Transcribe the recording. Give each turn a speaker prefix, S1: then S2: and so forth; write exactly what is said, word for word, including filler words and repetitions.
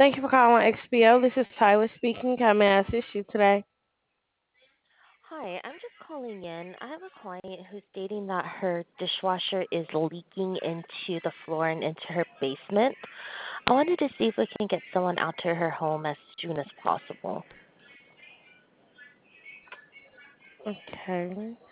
S1: Thank you for calling X P O. This is Tyler speaking. How may I assist you today?
S2: Hi, I'm just calling in. I have a client who's stating that her dishwasher is leaking into the floor and into her basement. I wanted to see if we can get someone out to her home as soon as possible.
S1: Okay.